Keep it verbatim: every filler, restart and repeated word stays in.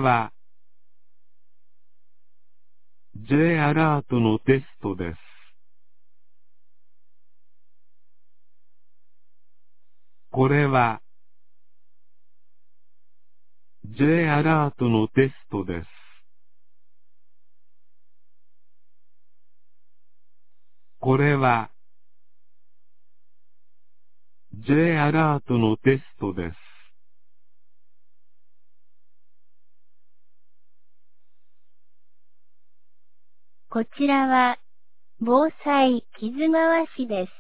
は J アラートのテストです。これは J アラートのテストです。これは J アラートのテストです。 こちらは、防災傷回しです。